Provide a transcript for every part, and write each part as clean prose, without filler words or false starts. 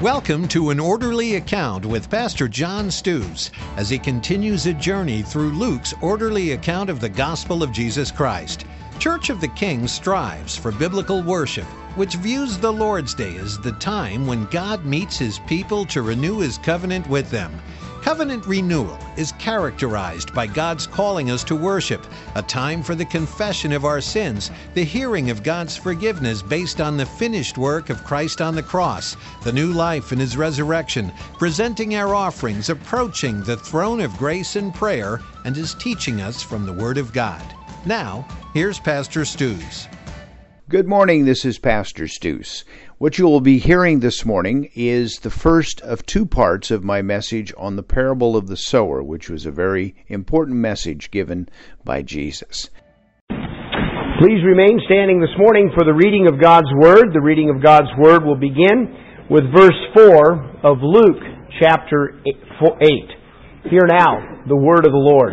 Welcome to An Orderly Account with Pastor John Stews as he continues a journey through Luke's orderly account of the gospel of Jesus Christ. Church of the King strives for biblical worship, which views the Lord's Day as the time when God meets His people to renew His covenant with them. Covenant renewal is characterized by God's calling us to worship, a time for the confession of our sins, the hearing of God's forgiveness based on the finished work of Christ on the cross, the new life in His resurrection, presenting our offerings, approaching the throne of grace in prayer, and is teaching us from the Word of God. Now, here's Pastor Stews. Good morning, this is Pastor Stews. What you will be hearing this morning is the first of two parts of my message on the parable of the sower, which was a very important message given by Jesus. Please remain standing this morning for the reading of God's Word. The reading of God's Word will begin with verse 4 of Luke chapter 8. Hear now the Word of the Lord.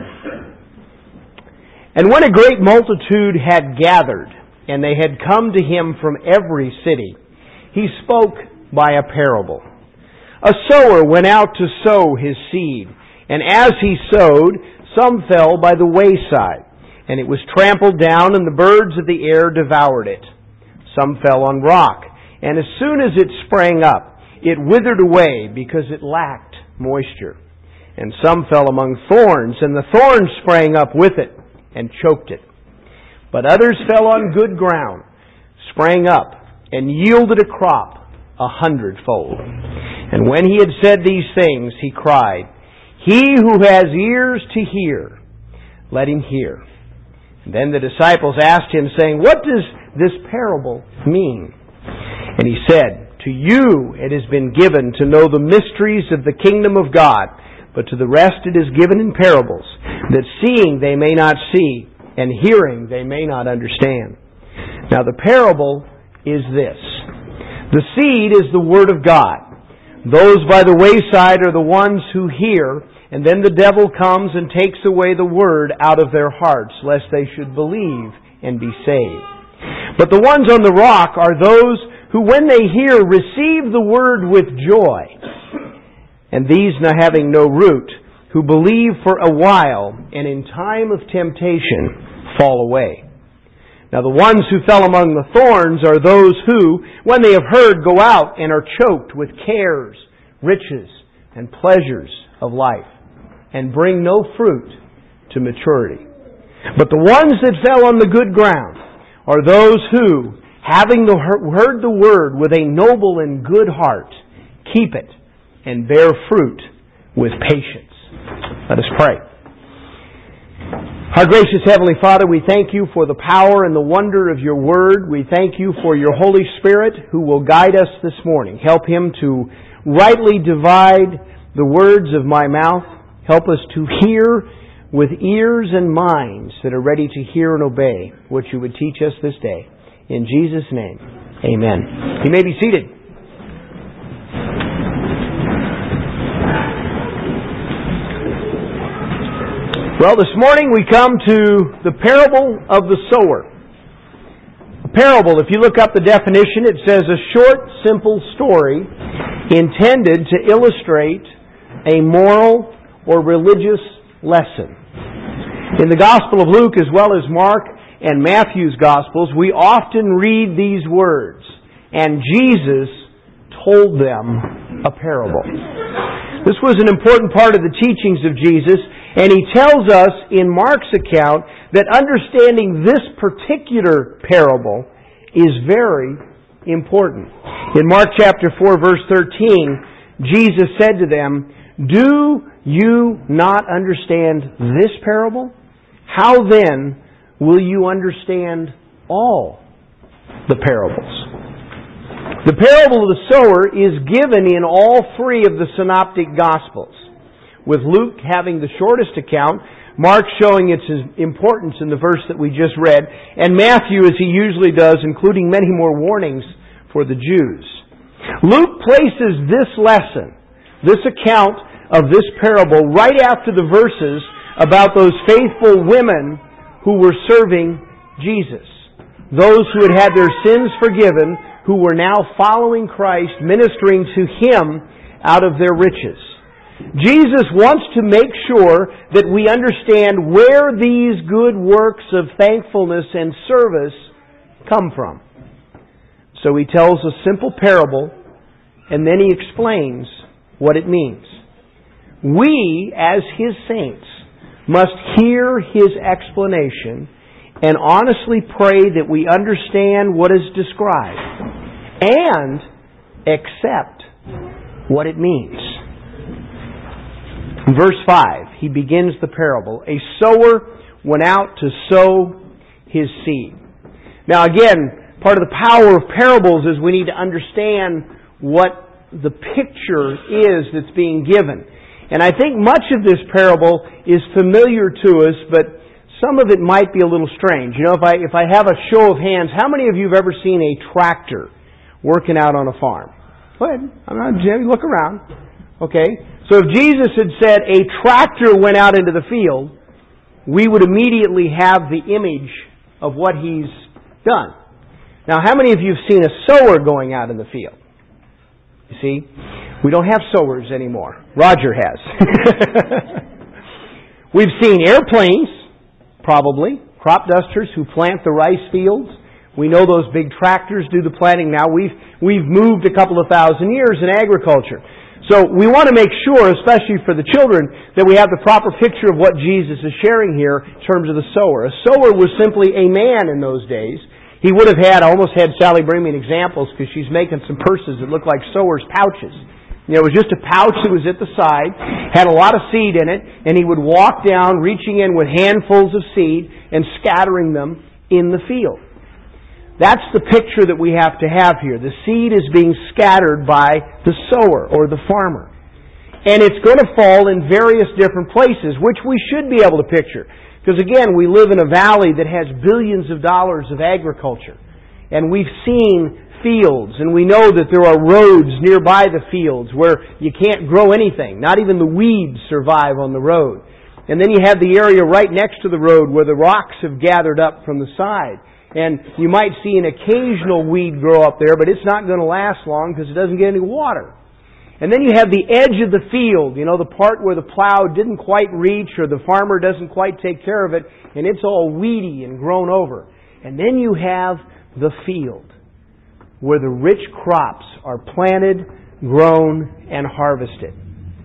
And when a great multitude had gathered, and they had come to Him from every city, He spoke by a parable. A sower went out to sow his seed, and as he sowed, some fell by the wayside, and it was trampled down, and the birds of the air devoured it. Some fell on rock, and as soon as it sprang up, it withered away because it lacked moisture. And some fell among thorns, and the thorns sprang up with it and choked it. But others fell on good ground, sprang up, and yielded a crop 100-fold. And when he had said these things, he cried, "He who has ears to hear, let him hear." And then the disciples asked him, saying, "What does this parable mean?" And he said, "To you it has been given to know the mysteries of the kingdom of God, but to the rest it is given in parables, that seeing they may not see, and hearing they may not understand." Now the parable is this. The seed is the Word of God. Those by the wayside are the ones who hear, and then the devil comes and takes away the Word out of their hearts, lest they should believe and be saved. But the ones on the rock are those who, when they hear, receive the Word with joy. And these having no root, who believe for a while, and in time of temptation fall away. Now the ones who fell among the thorns are those who, when they have heard, go out and are choked with cares, riches, and pleasures of life, and bring no fruit to maturity. But the ones that fell on the good ground are those who, having heard the word with a noble and good heart, keep it and bear fruit with patience. Let us pray. Our gracious Heavenly Father, we thank You for the power and the wonder of Your Word. We thank You for Your Holy Spirit who will guide us this morning. Help Him to rightly divide the words of my mouth. Help us to hear with ears and minds that are ready to hear and obey what You would teach us this day. In Jesus' name, amen. You may be seated. Well, this morning we come to the parable of the sower. A parable, if you look up the definition, it says a short, simple story intended to illustrate a moral or religious lesson. In the Gospel of Luke as well as Mark and Matthew's Gospels, we often read these words, "And Jesus told them a parable." This was an important part of the teachings of Jesus, and He tells us in Mark's account that understanding this particular parable is very important. In Mark chapter 4, verse 13, Jesus said to them, "Do you not understand this parable? How then will you understand all the parables?" The parable of the sower is given in all three of the synoptic Gospels, with Luke having the shortest account, Mark showing its importance in the verse that we just read, and Matthew, as he usually does, including many more warnings for the Jews. Luke places this lesson, this account of this parable, right after the verses about those faithful women who were serving Jesus. Those who had their sins forgiven, who were now following Christ, ministering to Him out of their riches. Jesus wants to make sure that we understand where these good works of thankfulness and service come from. So He tells a simple parable, and then He explains what it means. We, as His saints, must hear His explanation and honestly pray that we understand what is described and accept what it means. In verse 5, He begins the parable. A sower went out to sow his seed. Now again, part of the power of parables is we need to understand what the picture is that's being given. And I think much of this parable is familiar to us, but some of it might be a little strange. You know, if I have a show of hands, how many of you have ever seen a tractor working out on a farm? Go ahead. Look around. Okay? So if Jesus had said a tractor went out into the field, we would immediately have the image of what He's done. Now, how many of you have seen a sower going out in the field? You see? We don't have sowers anymore. Roger has. We've seen airplanes, probably, crop dusters who plant the rice fields. We know those big tractors do the planting now. We've moved a couple of thousand years in agriculture. So we want to make sure, especially for the children, that we have the proper picture of what Jesus is sharing here in terms of the sower. A sower was simply a man in those days. He would have had, I almost had Sally bring me examples because she's making some purses that look like sowers' pouches. You know, it was just a pouch that was at the side, had a lot of seed in it, and he would walk down, reaching in with handfuls of seed and scattering them in the field. That's the picture that we have to have here. The seed is being scattered by the sower or the farmer. And it's going to fall in various different places, which we should be able to picture. Because again, we live in a valley that has billions of dollars of agriculture. And we've seen fields, and we know that there are roads nearby the fields where you can't grow anything. Not even the weeds survive on the road. And then you have the area right next to the road where the rocks have gathered up from the side. And you might see an occasional weed grow up there, but it's not going to last long because it doesn't get any water. And then you have the edge of the field, you know, the part where the plow didn't quite reach or the farmer doesn't quite take care of it, and it's all weedy and grown over. And then you have the field where the rich crops are planted, grown, and harvested.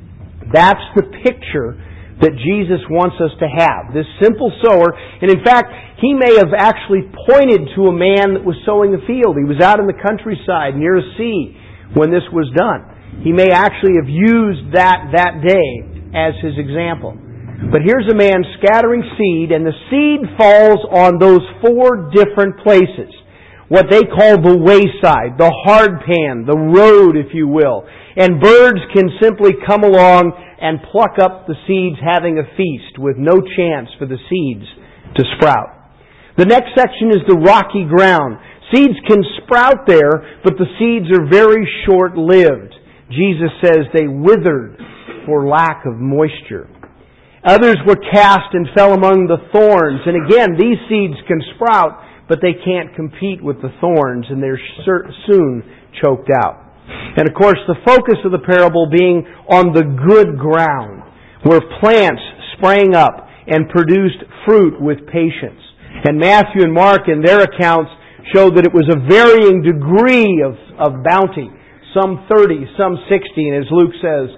That's the picture that Jesus wants us to have. This simple sower. And in fact, He may have actually pointed to a man that was sowing the field. He was out in the countryside near a sea when this was done. He may actually have used that day as his example. But here's a man scattering seed, and the seed falls on those 4 different places. What they call the wayside, the hard pan, the road, if you will. And birds can simply come along and pluck up the seeds, having a feast with no chance for the seeds to sprout. The next section is the rocky ground. Seeds can sprout there, but the seeds are very short-lived. Jesus says they withered for lack of moisture. Others were cast and fell among the thorns. And again, these seeds can sprout, but they can't compete with the thorns, and they're soon choked out. And of course, the focus of the parable being on the good ground, where plants sprang up and produced fruit with patience. And Matthew and Mark, in their accounts, show that it was a varying degree of bounty. Some 30, some 60, and as Luke says,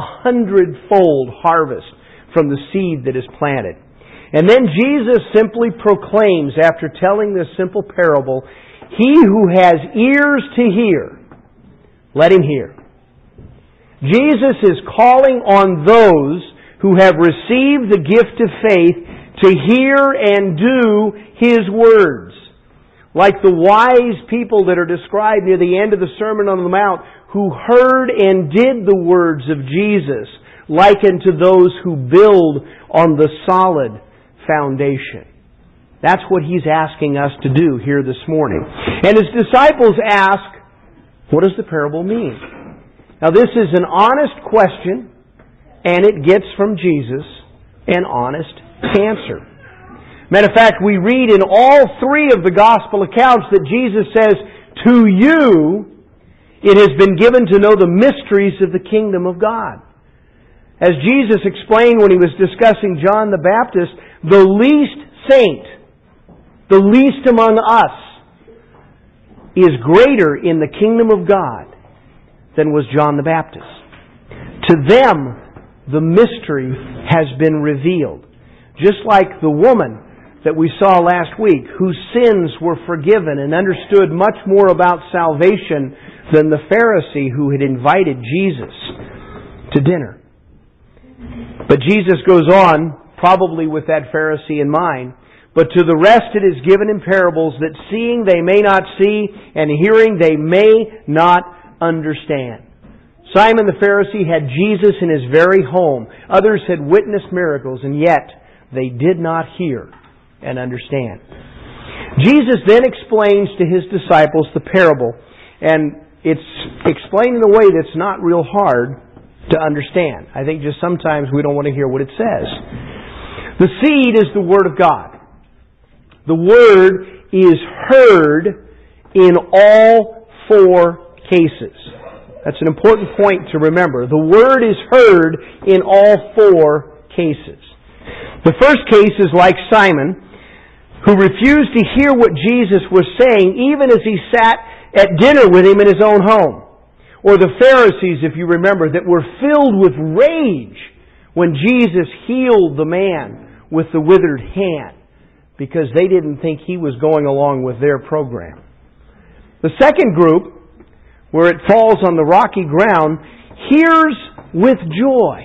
100-fold harvest from the seed that is planted. And then Jesus simply proclaims, after telling this simple parable, "He who has ears to hear, let him hear." Jesus is calling on those who have received the gift of faith to hear and do His words. Like the wise people that are described near the end of the Sermon on the Mount, who heard and did the words of Jesus, likened to those who build on the solid foundation. That's what He's asking us to do here this morning. And His disciples ask, what does the parable mean? Now this is an honest question, and it gets from Jesus an honest answer. Matter of fact, we read in all 3 of the Gospel accounts that Jesus says, To you it has been given to know the mysteries of the kingdom of God. As Jesus explained when He was discussing John the Baptist, the least saint, the least among us, is greater in the kingdom of God than was John the Baptist. To them, the mystery has been revealed. Just like the woman that we saw last week, whose sins were forgiven and understood much more about salvation than the Pharisee who had invited Jesus to dinner. But Jesus goes on, probably with that Pharisee in mind, but to the rest it is given in parables, that seeing they may not see, and hearing they may not understand. Simon the Pharisee had Jesus in his very home. Others had witnessed miracles, and yet they did not hear and understand. Jesus then explains to His disciples the parable, and it's explained in a way that's not real hard to understand. I think just sometimes we don't want to hear what it says. The seed is the Word of God. The Word is heard in all four cases. That's an important point to remember. The Word is heard in all four cases. The first case is like Simon, who refused to hear what Jesus was saying, even as He sat at dinner with Him in His own home. Or the Pharisees, if you remember, that were filled with rage when Jesus healed the man with the withered hand, because they didn't think He was going along with their program. The second group, where it falls on the rocky ground, hears with joy.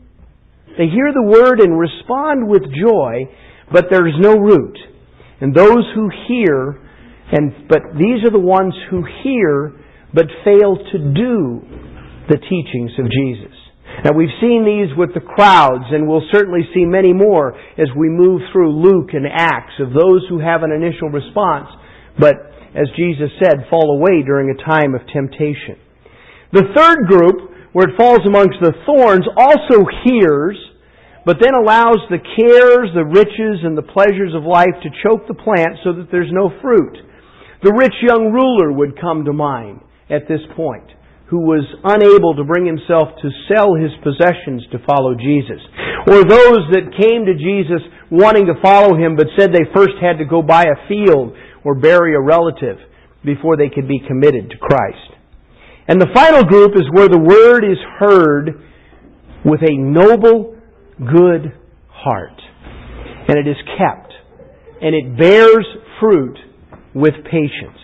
They hear the Word and respond with joy, but there's no root. And those who hear, but these are the ones who hear but fail to do the teachings of Jesus. Now we've seen these with the crowds, and we'll certainly see many more as we move through Luke and Acts, of those who have an initial response, but as Jesus said, fall away during a time of temptation. The third group, where it falls amongst the thorns, also hears, but then allows the cares, the riches, and the pleasures of life to choke the plant so that there's no fruit. The rich young ruler would come to mind at this point, who was unable to bring himself to sell his possessions to follow Jesus. Or those that came to Jesus wanting to follow Him, but said they first had to go buy a field or bury a relative before they could be committed to Christ. And the final group is where the Word is heard with a noble, good heart. And it is kept. And it bears fruit with patience.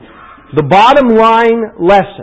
The bottom line lesson,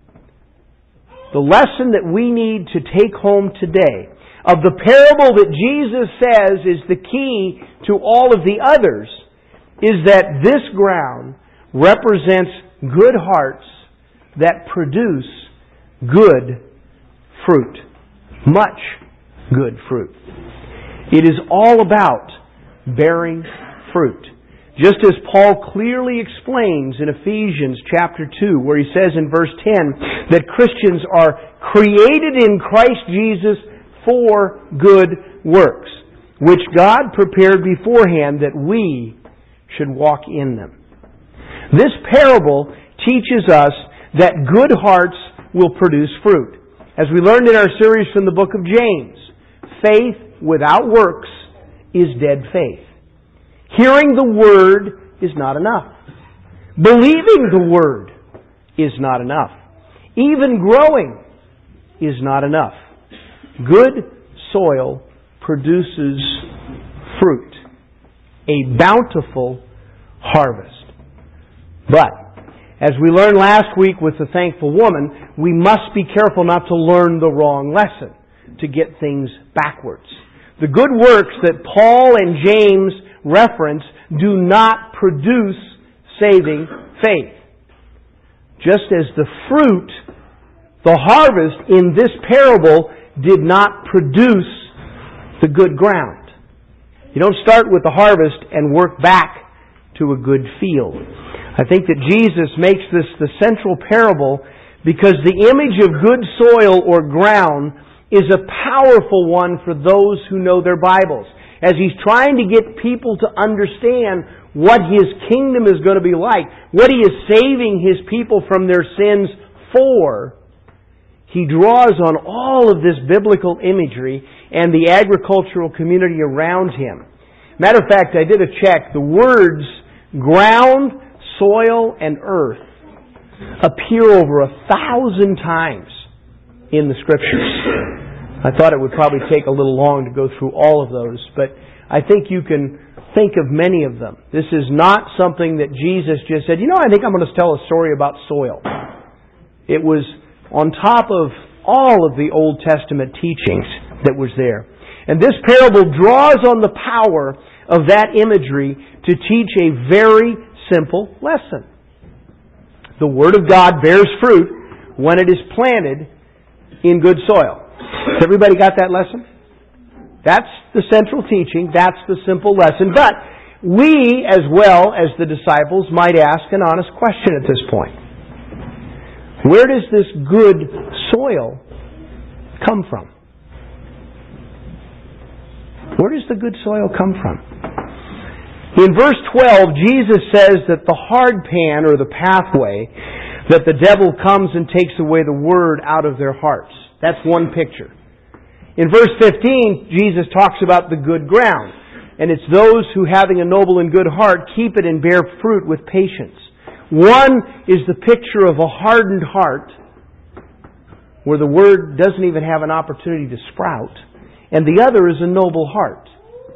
the lesson that we need to take home today, of the parable that Jesus says is the key to all of the others, is that this ground represents good hearts that produce good fruit. Much good fruit. It is all about bearing fruit. Just as Paul clearly explains in Ephesians chapter 2, where he says in verse 10 that Christians are created in Christ Jesus for good works, which God prepared beforehand that we should walk in them. This parable teaches us that good hearts will produce fruit. As we learned in our series from the book of James, faith without works is dead faith. Hearing the Word is not enough. Believing the Word is not enough. Even growing is not enough. Good soil produces fruit, a bountiful harvest. But, as we learned last week with the thankful woman, we must be careful not to learn the wrong lesson, to get things backwards. The good works that Paul and James reference do not produce saving faith. Just as the fruit, the harvest in this parable did not produce the good ground. You don't start with the harvest and work back to a good field. I think that Jesus makes this the central parable because the image of good soil or ground is a powerful one for those who know their Bibles. as He's trying to get people to understand what His kingdom is going to be like, what He is saving His people from their sins for, He draws on all of this biblical imagery and the agricultural community around Him. Matter of fact, I did a check. The words ground, soil, and earth appear over 1,000 times in the Scriptures. I thought it would probably take a little long to go through all of those, but I think you can think of many of them. This is not something that Jesus just said, I think I'm going to tell a story about soil. It was on top of all of the Old Testament teachings that was there. And this parable draws on the power of that imagery to teach a very simple lesson. The Word of God bears fruit when it is planted in good soil. Has everybody got that lesson? That's the central teaching. That's the simple lesson. But we, as well as the disciples, might ask an honest question at this point. Where does this good soil come from? Where does the good soil come from? In verse 12, Jesus says that the hard pan, or the pathway, that the devil comes and takes away the Word out of their hearts. That's one picture. In verse 15, Jesus talks about the good ground. And it's those who, having a noble and good heart, keep it and bear fruit with patience. One is the picture of a hardened heart, where the Word doesn't even have an opportunity to sprout. And the other is a noble heart.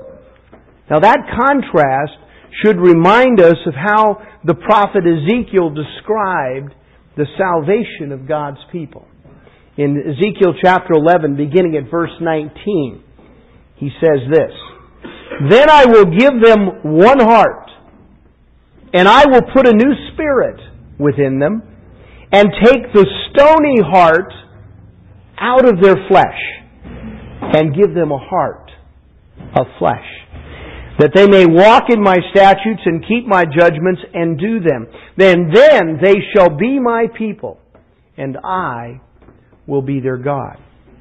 Now that contrast should remind us of how the prophet Ezekiel described the salvation of God's people. In Ezekiel chapter 11, beginning at verse 19, he says this, "Then I will give them one heart, and I will put a new spirit within them, and take the stony heart out of their flesh, and give them a heart of flesh, that they may walk in my statutes and keep my judgments and do them. Then they shall be my people, and I will be their God."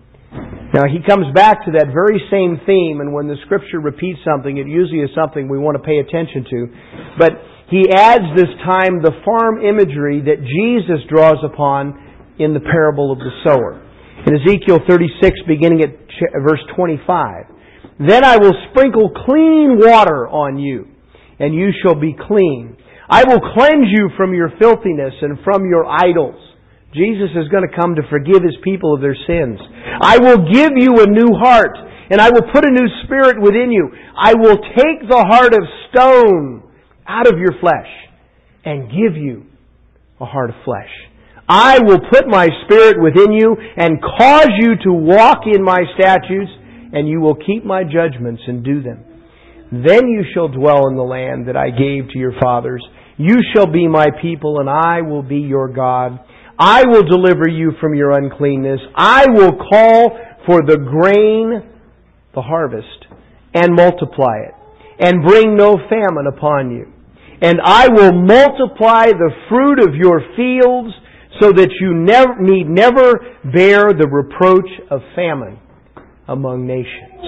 Now he comes back to that very same theme, and when the Scripture repeats something, it usually is something we want to pay attention to. But he adds this time the farm imagery that Jesus draws upon in the parable of the sower. In Ezekiel 36, beginning at verse 25, "Then I will sprinkle clean water on you, and you shall be clean. I will cleanse you from your filthiness and from your idols." Jesus is going to come to forgive His people of their sins. "I will give you a new heart, and I will put a new spirit within you. I will take the heart of stone out of your flesh and give you a heart of flesh. I will put my spirit within you and cause you to walk in my statutes, and you will keep my judgments and do them. Then you shall dwell in the land that I gave to your fathers. You shall be my people, and I will be your God. I will deliver you from your uncleanness. I will call for the grain, the harvest, and multiply it, and bring no famine upon you. And I will multiply the fruit of your fields, so that you need never bear the reproach of famine among nations."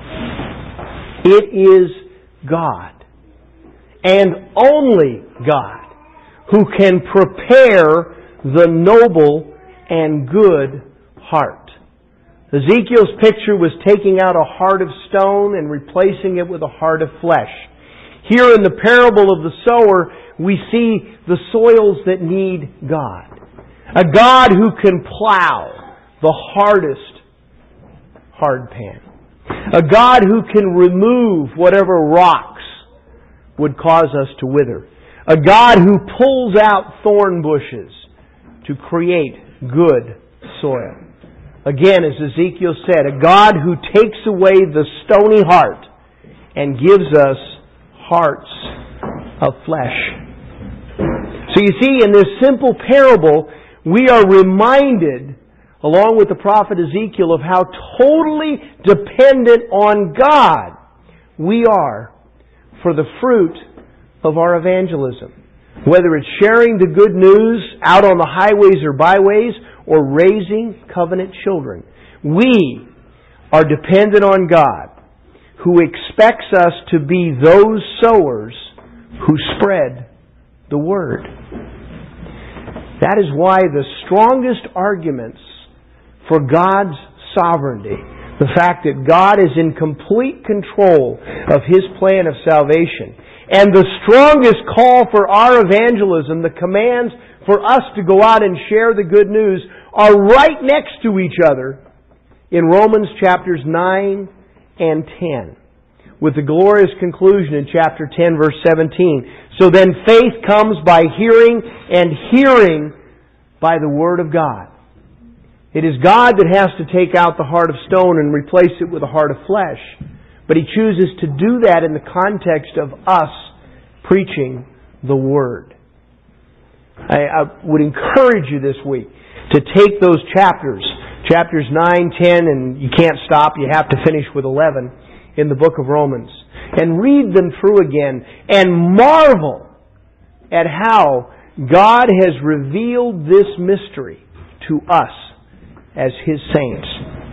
It is God, and only God, who can prepare the noble and good heart. Ezekiel's picture was taking out a heart of stone and replacing it with a heart of flesh. Here in the parable of the sower, we see the soils that need God. A God who can plow the hardest hard pan. A God who can remove whatever rocks would cause us to wither. A God who pulls out thorn bushes to create good soil. Again, as Ezekiel said, a God who takes away the stony heart and gives us hearts of flesh. So you see, in this simple parable, we are reminded, along with the prophet Ezekiel, of how totally dependent on God we are for the fruit of our evangelism. Whether it's sharing the good news out on the highways or byways, or raising covenant children, we are dependent on God, who expects us to be those sowers who spread the Word. That is why the strongest arguments for God's sovereignty, the fact that God is in complete control of His plan of salvation, and the strongest call for our evangelism, the commands for us to go out and share the good news, are right next to each other in Romans chapters 9 and 10, with the glorious conclusion in chapter 10, verse 17. So then faith comes by hearing, and hearing by the Word of God. It is God that has to take out the heart of stone and replace it with a heart of flesh. But He chooses to do that in the context of us preaching the Word. I would encourage you this week to take those chapters 9, 10, and you can't stop, you have to finish with 11 in the book of Romans, and read them through again and marvel at how God has revealed this mystery to us as His saints.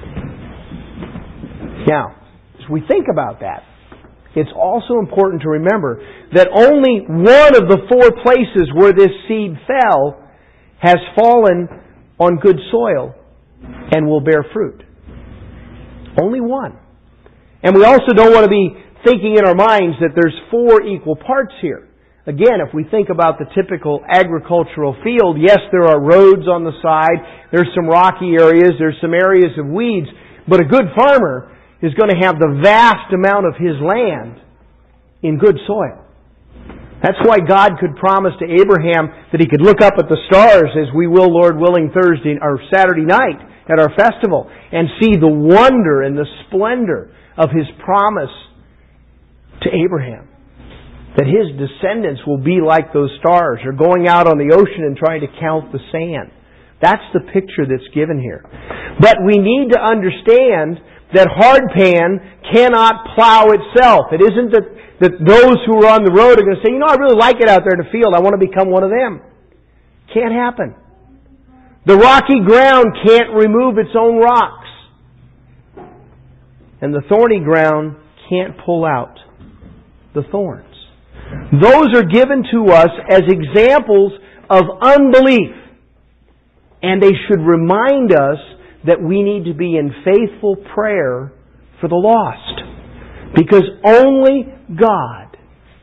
Now, as we think about that, it's also important to remember that only one of the 4 places where this seed fell has fallen on good soil and will bear fruit. Only one. And we also don't want to be thinking in our minds that there's 4 equal parts here. Again, if we think about the typical agricultural field, yes, there are roads on the side, there's some rocky areas, there's some areas of weeds, but a good farmer is going to have the vast amount of his land in good soil. That's why God could promise to Abraham that he could look up at the stars, as we will, Lord willing, Thursday or Saturday night at our festival, and see the wonder and the splendor of His promise to Abraham. That his descendants will be like those stars, or going out on the ocean and trying to count the sand. That's the picture that's given here. But we need to understand that hardpan cannot plow itself. It isn't that those who are on the road are going to say, I really like it out there in the field, I want to become one of them. Can't happen. The rocky ground can't remove its own rocks. And the thorny ground can't pull out the thorns. Those are given to us as examples of unbelief. And they should remind us that we need to be in faithful prayer for the lost. Because only God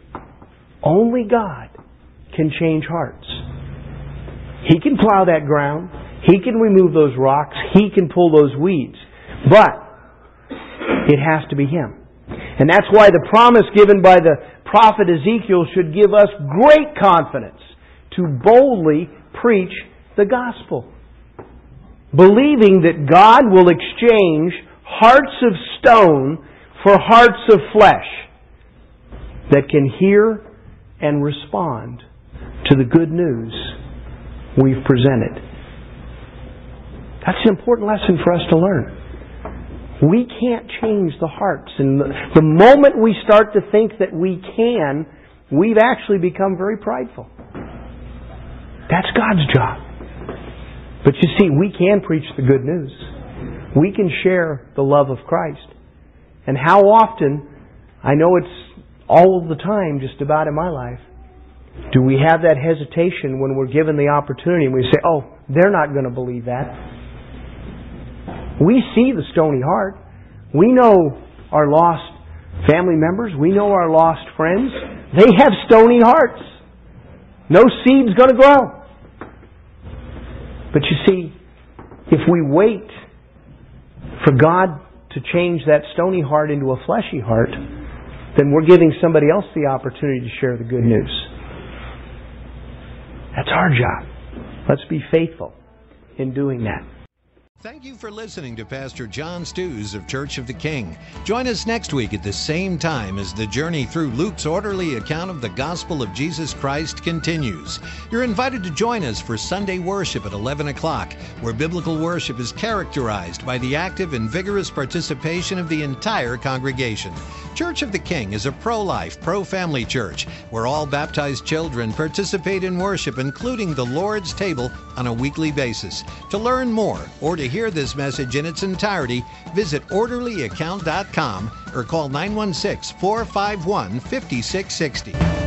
can change hearts. He can plow that ground. He can remove those rocks. He can pull those weeds. But it has to be Him. And that's why the promise given by the prophet Ezekiel should give us great confidence to boldly preach the gospel, believing that God will exchange hearts of stone for hearts of flesh that can hear and respond to the good news we've presented. That's an important lesson for us to learn. We can't change the hearts. And the moment we start to think that we can, we've actually become very prideful. That's God's job. But you see, we can preach the good news. We can share the love of Christ. And how often, I know it's all the time just about in my life, do we have that hesitation when we're given the opportunity and we say, they're not going to believe that. We see the stony heart. We know our lost family members. We know our lost friends. They have stony hearts. No seed's going to grow. But you see, if we wait for God to change that stony heart into a fleshy heart, then we're giving somebody else the opportunity to share the good news. That's our job. Let's be faithful in doing that. Thank you for listening to Pastor John Stews of Church of the King. Join us next week at the same time as the journey through Luke's orderly account of the gospel of Jesus Christ continues. You're invited to join us for Sunday worship at 11 o'clock, where biblical worship is characterized by the active and vigorous participation of the entire congregation. Church of the King is a pro-life, pro-family church where all baptized children participate in worship, including the Lord's table, on a weekly basis. To learn more or to hear this message in its entirety, visit orderlyaccount.com or call 916-451-5660.